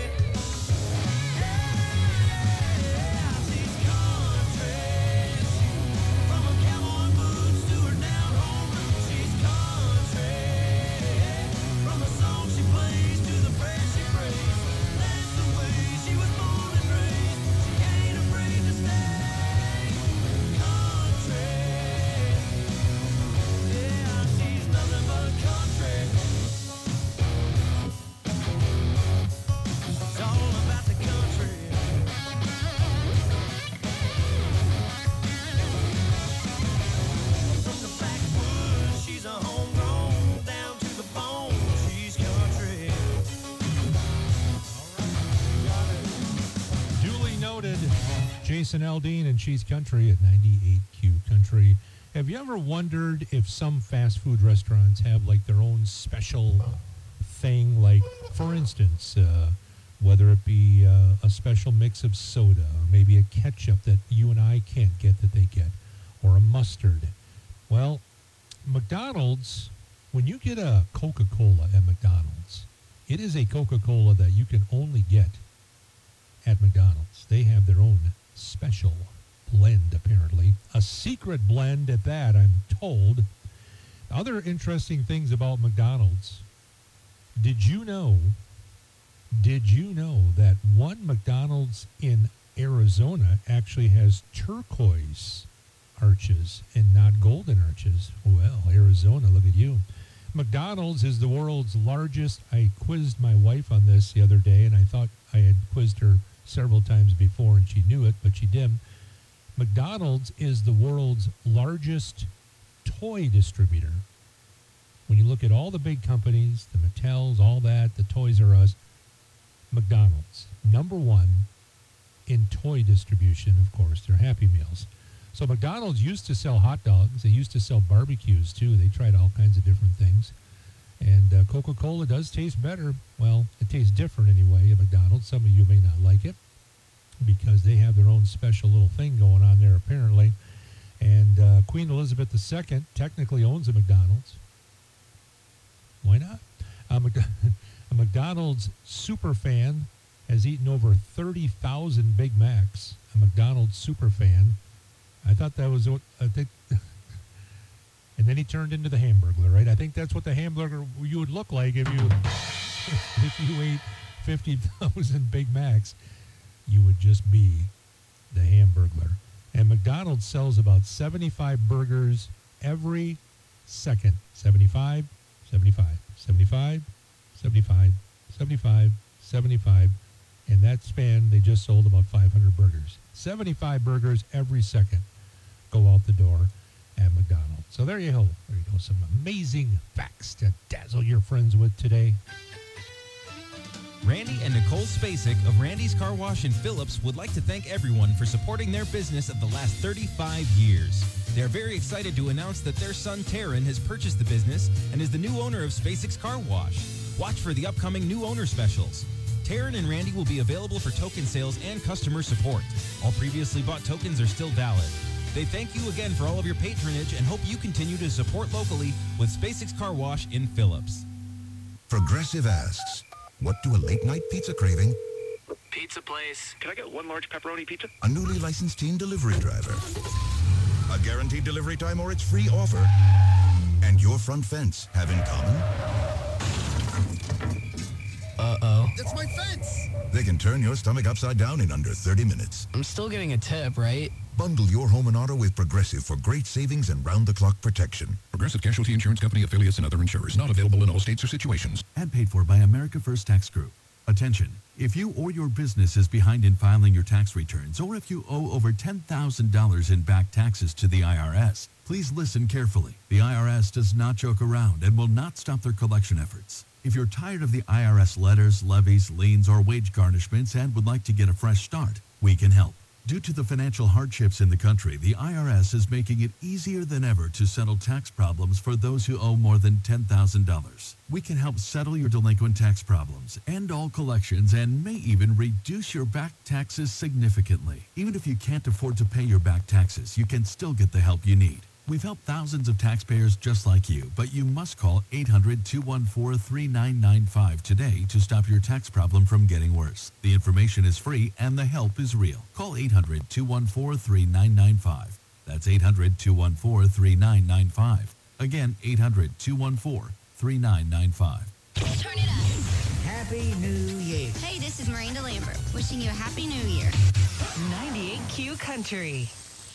Speaker 5: Yeah, she's country. From her cowboy boots to her down home roots, she's country. From the song she plays to the prayer she prays, that's the way she was born and raised. She ain't afraid to stay country. Yeah, she's nothing but country. It's all about the country. From the backwoods, she's a homegrown, down to the bone, she's country.
Speaker 2: Duly noted. Jason Aldean and She's Country at ninety-eight Q Country. Have you ever wondered if some fast food restaurants have like their own special thing? Like, for instance, uh, whether it be uh, a special mix of soda, or maybe a ketchup that you and I can't get that they get, or a mustard. Well, McDonald's, when you get a Coca-Cola at McDonald's, it is a Coca-Cola that you can only get at McDonald's. They have their own special blend, apparently. A secret blend at that, I'm told. Other interesting things about McDonald's. Did you know, did you know that one McDonald's in Arizona actually has turquoise arches and not golden arches? Well, Arizona, look at you. McDonald's is the world's largest. I quizzed my wife on this the other day, and I thought I had quizzed her several times before, and she knew it, but she didn't. McDonald's is the world's largest toy distributor. When you look at all the big companies, the Mattels, all that, the Toys R Us, McDonald's, number one in toy distribution, of course, their Happy Meals. So McDonald's used to sell hot dogs. They used to sell barbecues, too. They tried all kinds of different things. And uh, Coca-Cola does taste better. Well, it tastes different anyway at McDonald's. Some of you may not like it because they have their own special little thing going on there, apparently. And uh, Queen Elizabeth the Second technically owns a McDonald's. Why not? A, Mc- a McDonald's super fan has eaten over thirty thousand Big Macs. A McDonald's super fan. I thought that was what I think. And then he turned into the Hamburglar, right? I think that's what the Hamburger you would look like if you if you ate fifty thousand Big Macs. You would just be the Hamburglar. And McDonald's sells about seventy-five burgers every second. seventy-five, seventy-five, seventy-five, seventy-five, seventy-five, seventy-five. In that span, they just sold about five hundred burgers. seventy-five burgers every second go out the door at McDonald's. So there you go. There you go. Some amazing facts to dazzle your friends with today.
Speaker 3: Randy and Nicole Spacek of Randy's Car Wash in Phillips would like to thank everyone for supporting their business of the last thirty-five years. They're very excited to announce that their son Taryn has purchased the business and is the new owner of Spacek's Car Wash. Watch for the upcoming new owner specials. Taryn and Randy will be available for token sales and customer support. All previously bought tokens are still valid. They thank you again for all of your patronage and hope you continue to support locally with Spacek's Car Wash in Phillips.
Speaker 6: Progressive asks, what do a late-night pizza craving,
Speaker 7: Pizza place. Can I get one large pepperoni pizza?
Speaker 6: a newly licensed teen delivery driver, a guaranteed delivery time or its free offer, and your front fence have in common?
Speaker 7: Uh-oh.
Speaker 6: That's my fence! They can turn your stomach upside down in under thirty minutes.
Speaker 7: I'm still getting a tip, right?
Speaker 6: Bundle your home and auto with Progressive for great savings and round-the-clock protection.
Speaker 8: Progressive Casualty Insurance Company affiliates and other insurers. Not available in all states or situations.
Speaker 9: Ad paid for by America First Tax Group.
Speaker 8: Attention. If you or your business is behind in filing your tax returns, or if you owe over ten thousand dollars in back taxes to the I R S, please listen carefully. The I R S does not joke around and will not stop their collection efforts. If you're tired of the I R S letters, levies, liens, or wage garnishments and would like to get a fresh start, we can help. Due to the financial hardships in the country, the I R S is making it easier than ever to settle tax problems for those who owe more than ten thousand dollars. We can help settle your delinquent tax problems, end all collections, and may even reduce your back taxes significantly. Even if you can't afford to pay your back taxes, you can still get the help you need. We've helped thousands of taxpayers just like you, but you must call eight hundred, two one four, three nine nine five today to stop your tax problem from getting worse. The information is free and the help is real. Call eight hundred, two one four, three nine nine five. That's eight hundred, two one four, three nine nine five. Again, eight hundred, two one four, three nine nine five.
Speaker 26: Turn it up. Happy New Year.
Speaker 25: Hey, this is Miranda Lambert, wishing you a happy new year.
Speaker 16: ninety-eight Q Country.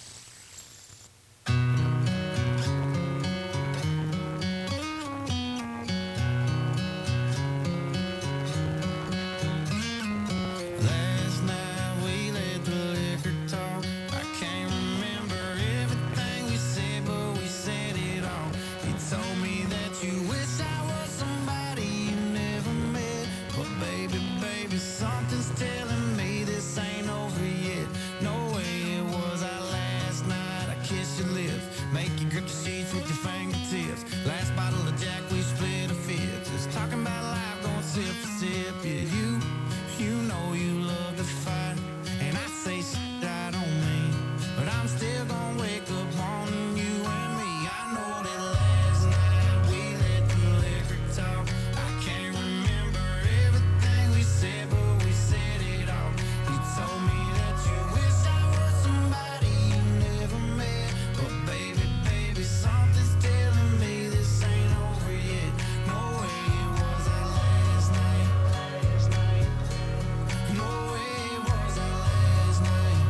Speaker 15: Last night we let the liquor talk. I can't remember everything we said, but we said it all. You told me that you wish I was somebody you never met. But baby, baby, something's telling me this ain't over yet. No way it was our last night. I kissed your lips, make you grip the sheets with your fingertips. Last bottle of Jack, we split a fifth. Just talking about life, going sip for sip. Yeah, you, you know you love to fight, and I say shit I don't mean, but I'm still gonna wake up wanting you and me. I know that last night we let the liquor talk. I can't remember everything we said, but we said it all. You told me that you wish I was somebody you never met, but baby, baby, something's telling me this ain't over yet. No way it was our last night. Last night. No way it was our last night.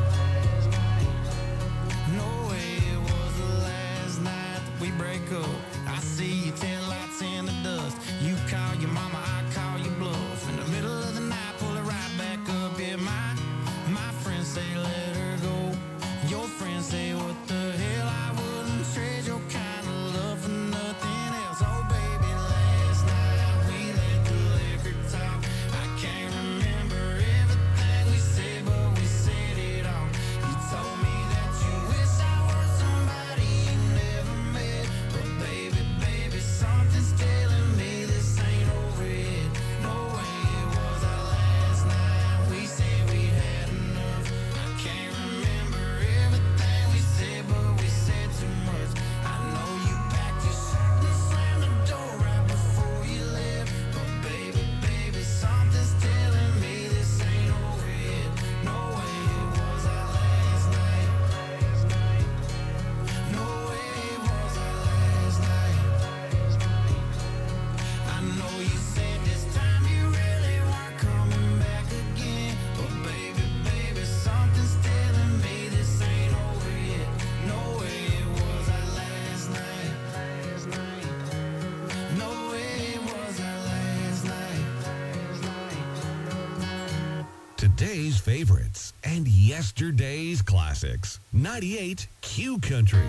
Speaker 15: No way it was the last night that we break up. I see your tail lights in the dust. You call your mama, I call your bluff. In the middle of the night, pull it right back up. Yeah, my, my friends say let her go. Your friends say what the hell, I wouldn't trade your kind of love for nothing else. Oh baby, last night we let the liquor talk. I can't remember everything we said, but we said it all. You told me that you wish I was somebody you never met, but baby, baby, something's telling me this ain't over yet. No way it was our last night. We said we had enough. I can't remember everything we said, but we said too much. I know you packed your shit and slammed the door right before you left, but baby, baby, something's telling me this ain't over yet. No way it was our last night. Last night. No way it was our last night. I know you said this time you really weren't coming back again, but baby, baby, something's telling me this ain't over yet. No way it was our last night. Last night. No way it was our last night. Last night.
Speaker 4: Today's favorites and yesterday's classics. ninety-eight Q Country.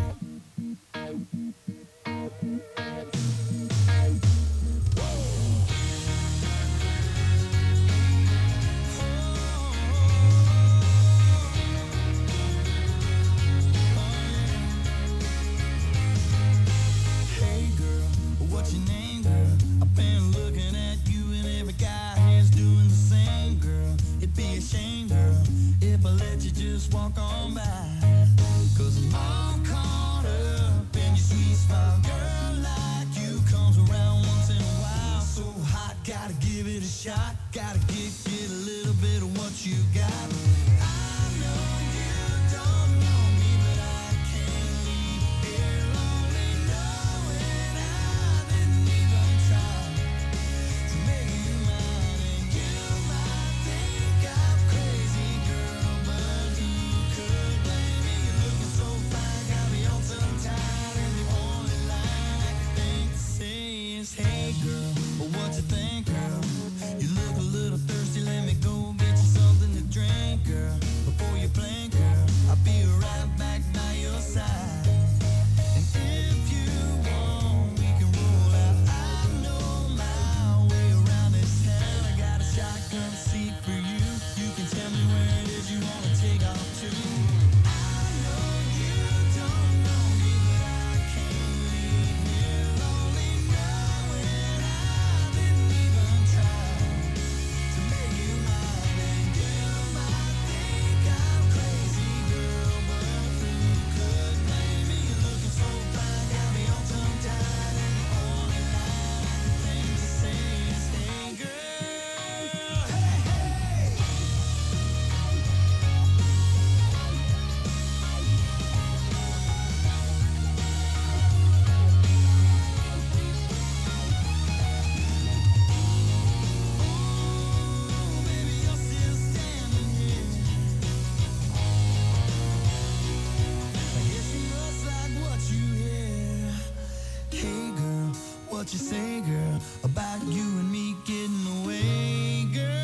Speaker 15: Hey girl, what's your name, girl? I've been looking at you and every guy here's doing the same, girl. It'd be a shame, girl, if I let you just walk on by. Cause I'm all caught up
Speaker 5: what you say, girl, about you and me getting away, girl.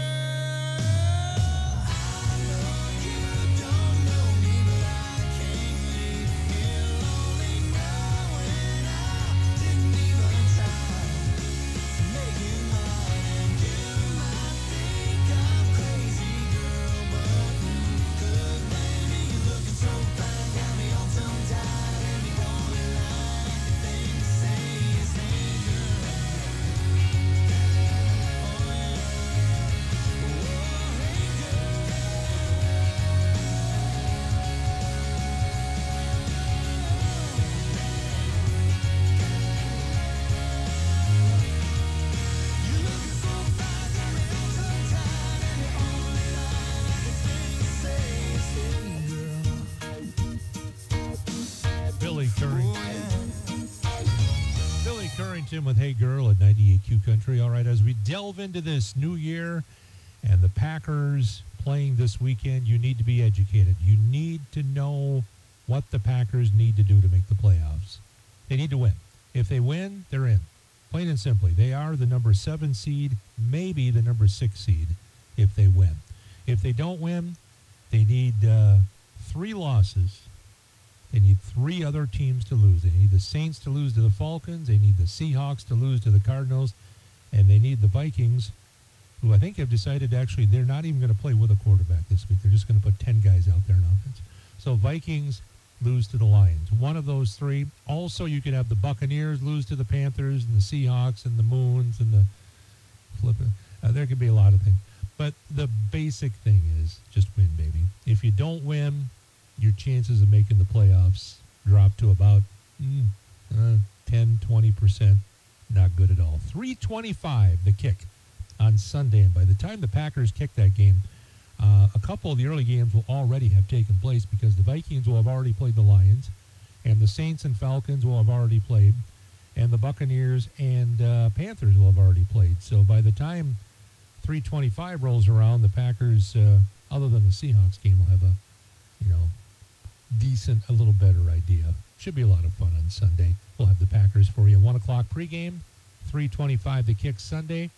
Speaker 2: With Hey Girl at ninety-eight Q Country. All right, as we delve into this new year and the Packers playing this weekend, you need to be educated. You need to know what the Packers need to do to make the playoffs. They need to win. If they win, they're in. Plain and simply, they are the number seven seed, maybe the number six seed if they win. If they don't win, they need uh, three losses. They need three other teams to lose. They need the Saints to lose to the Falcons. They need the Seahawks to lose to the Cardinals. And they need the Vikings, who I think have decided actually they're not even going to play with a quarterback this week. They're just going to put ten guys out there in offense. So Vikings lose to the Lions. One of those three. Also, you could have the Buccaneers lose to the Panthers and the Seahawks and the Moons and the flip. Uh, there could be a lot of things. But the basic thing is just win, baby. If you don't win, your chances of making the playoffs drop to about mm, uh, ten, twenty percent. Not good at all. three twenty-five, the kick on Sunday. And by the time the Packers kick that game, uh, a couple of the early games will already have taken place because the Vikings will have already played the Lions, and the Saints and Falcons will have already played, and the Buccaneers and uh, Panthers will have already played. So by the time three twenty-five rolls around, the Packers, uh, other than the Seahawks game, will have a, you know, decent, a little better idea. Should be a lot of fun on Sunday. We'll have the Packers for you. one o'clock pregame, three twenty-five the kick Sunday,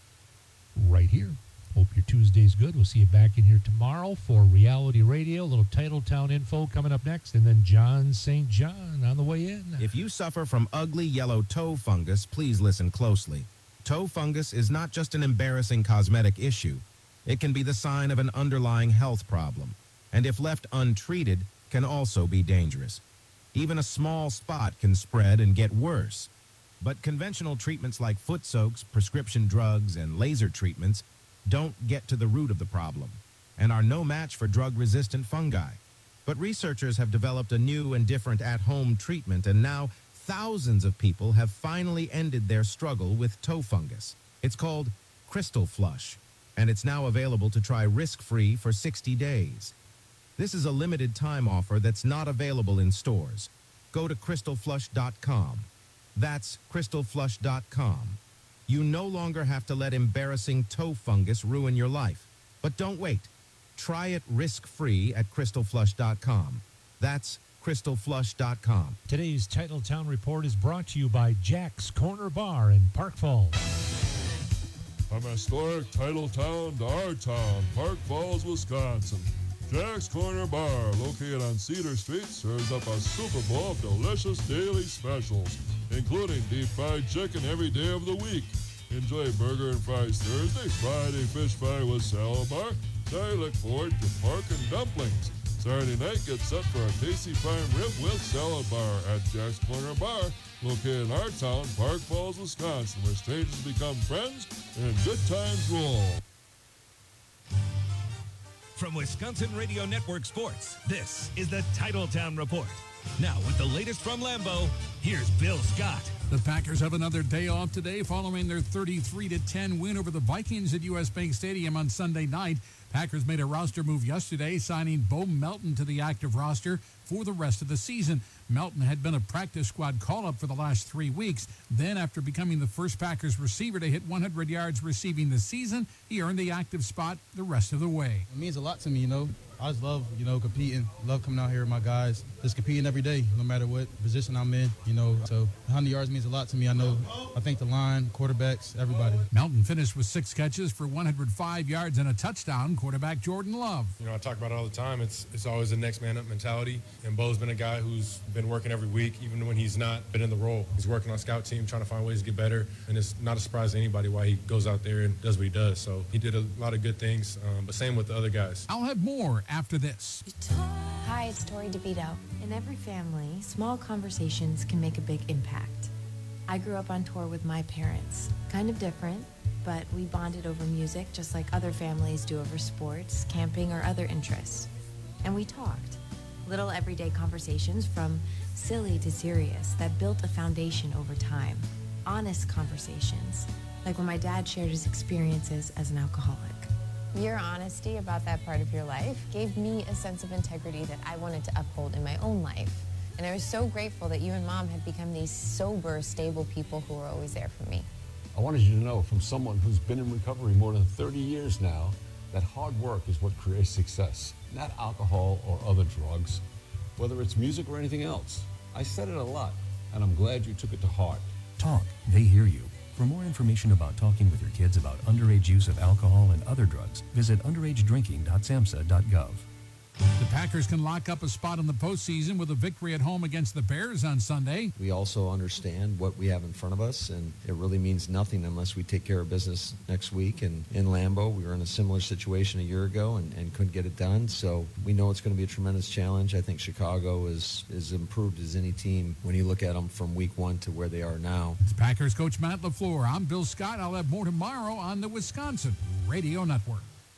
Speaker 2: right here. Hope your Tuesday's good. We'll see you back in here tomorrow for Reality Radio. A little Titletown info coming up next, and then John Saint John on the way in.
Speaker 3: If you suffer from ugly yellow toe fungus, please listen closely. Toe fungus is not just an embarrassing cosmetic issue. It can be the sign of an underlying health problem, and if left untreated, can also be dangerous. Even a small spot can spread and get worse. But conventional treatments like foot soaks, prescription drugs, and laser treatments don't get to the root of the problem and are no match for drug-resistant fungi. But researchers have developed a new and different at-home treatment, and now thousands of people have finally ended their struggle with toe fungus. It's called Crystal Flush, and it's now available to try risk-free for sixty days. This is a limited time offer that's not available in stores. Go to crystal flush dot com. That's crystal flush dot com. You no longer have to let embarrassing toe fungus ruin your life. But don't wait. Try it risk-free at crystal flush dot com. That's crystal flush dot com.
Speaker 2: Today's Titletown Report is brought to you by Jack's Corner Bar in Park Falls.
Speaker 20: From historic Titletown to our town, Park Falls, Wisconsin. Jack's Corner Bar, located on Cedar Street, serves up a Super Bowl of delicious daily specials, including deep fried chicken every day of the week. Enjoy burger and fries Thursday, Friday fish fry with salad bar. Saturday, look forward to pork and dumplings. Saturday night, get set for a tasty prime rib with salad bar at Jack's Corner Bar, located in our town, Park Falls, Wisconsin, where strangers become friends and good times roll.
Speaker 9: From Wisconsin Radio Network Sports, this is the Titletown Report. Now, with the latest from Lambeau, here's Bill Scott.
Speaker 10: The Packers have another day off today following their thirty-three to ten win over the Vikings at U S Bank Stadium on Sunday night. Packers made a roster move yesterday, signing Bo Melton to the active roster for the rest of the season. Melton had been a practice squad call-up for the last three weeks. Then, after becoming the first Packers receiver to hit one hundred yards receiving this season, he earned the active spot the rest of the way.
Speaker 11: It means a lot to me, you know. I just love, you know, competing. Love coming out here with my guys. Just competing every day, no matter what position I'm in, you know. So one hundred yards means means a lot to me. I know, I think the line, quarterbacks, everybody.
Speaker 10: Melton finished with six catches for one hundred five yards and a touchdown. Quarterback Jordan Love.
Speaker 12: You know, I talk about it all the time. It's it's always a next man up mentality. And Bo's been a guy who's been working every week, even when he's not been in the role. He's working on scout team, trying to find ways to get better. And it's not a surprise to anybody why he goes out there and does what he does. So he did a lot of good things, um, but same with the other guys.
Speaker 10: I'll have more after this.
Speaker 13: Hi, it's Tori DeVito. In every family, small conversations can make a big impact. I grew up on tour with my parents. Kind of different, but we bonded over music just like other families do over sports, camping, or other interests. And we talked. Little everyday conversations from silly to serious that built a foundation over time. Honest conversations, like when my dad shared his experiences as an alcoholic.
Speaker 18: Your honesty about that part of your life gave me a sense of integrity that I wanted to uphold in my own life. And I was so grateful that you and Mom have become these sober, stable people who are always there for me.
Speaker 19: I wanted you to know from someone who's been in recovery more than thirty years now that hard work is what creates success, not alcohol or other drugs, whether it's music or anything else. I said it a lot, and I'm glad you took it to heart.
Speaker 21: Talk, they hear you. For more information about talking with your kids about underage use of alcohol and other drugs, visit underage drinking dot samhsa dot gov.
Speaker 10: The Packers can lock up a spot in the postseason with a victory at home against the Bears on Sunday.
Speaker 23: We also understand what we have in front of us, and it really means nothing unless we take care of business next week. And in Lambeau, we were in a similar situation a year ago and, and couldn't get it done. So we know it's going to be a tremendous challenge. I think Chicago is is improved as any team when you look at them from week one to where they are now.
Speaker 10: It's Packers coach Matt LaFleur. I'm Bill Scott. I'll have more tomorrow on the Wisconsin Radio Network.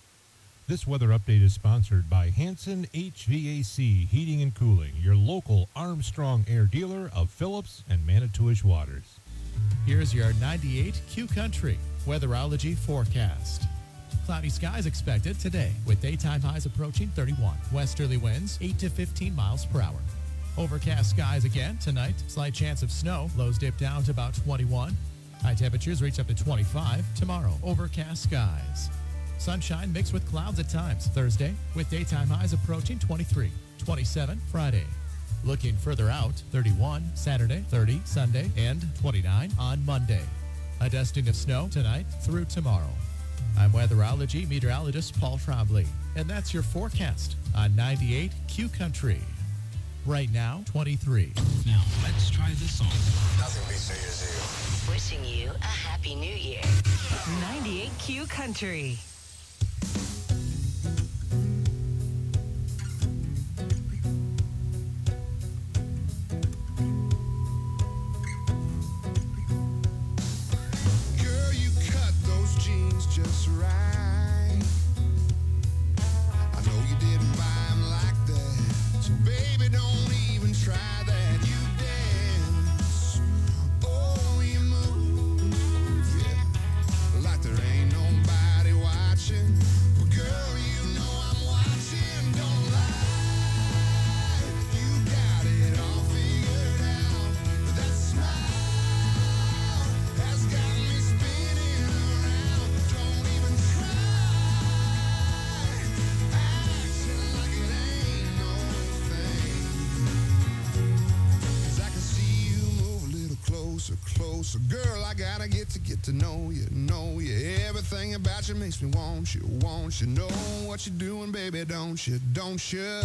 Speaker 2: This weather update is sponsored by Hanson H V A C Heating and Cooling, your local Armstrong Air dealer of Phillips and Manitowish Waters.
Speaker 27: Here's your ninety-eight Q Country weatherology forecast. Cloudy skies expected today with daytime highs approaching thirty-one. Westerly winds eight to fifteen miles per hour. Overcast skies again tonight. Slight chance of snow. Lows dip down to about twenty-one. High temperatures reach up to twenty-five. Tomorrow, overcast skies. Sunshine mixed with clouds at times Thursday with daytime highs approaching twenty-three. twenty-seven Friday. Looking further out, thirty-one Saturday, thirty Sunday, and twenty-nine on Monday. A dusting of snow tonight through tomorrow. I'm weatherology meteorologist Paul Trombley, and that's your forecast on ninety-eight Q Country. Right now, twenty-three.
Speaker 9: Now, let's try this song.
Speaker 14: Nothing beats New Year's Eve.
Speaker 16: Wishing you a happy new year. ninety-eight Q Country.
Speaker 14: Girl, you cut those jeans just right. I know you didn't buy them like that. So baby, don't even try that. You dance. Oh, you move. Yeah. Like there ain't nobody watching. But girl, you know I'm watching. Don't lie. You got it all figured out. But that smile has got me spinning around. Don't even try acting like it ain't no thing. 'Cause I can see you move a little closer, closer. Girl, I gotta get to get to know you, know you. Everything about you makes me want you, want you. Know what you're doing, baby, don't you, don't you?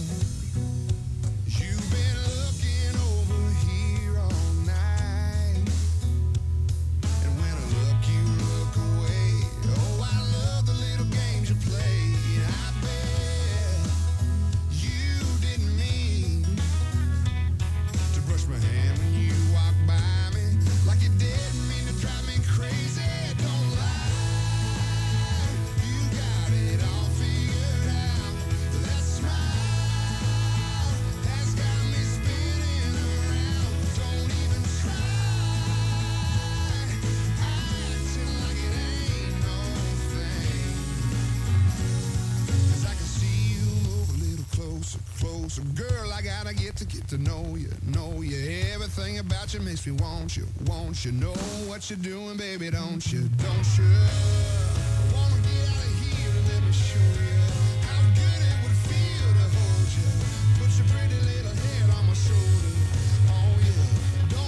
Speaker 14: You've been looking over here all night. And when I look, you look away. Oh, I love the little games you play. I bet you didn't mean to brush my hand when you walk by me. Like you didn't mean to drive me crazy. Don't lie. You got it all figured out. That smile has got me spinning around. Don't even try acting like it ain't no thing. 'Cause I can see you move a little closer, closer. Girl, I gotta get to get to know you, know you. Everything about you makes me want you, want you. Know what you're doing, baby, don't you, don't you?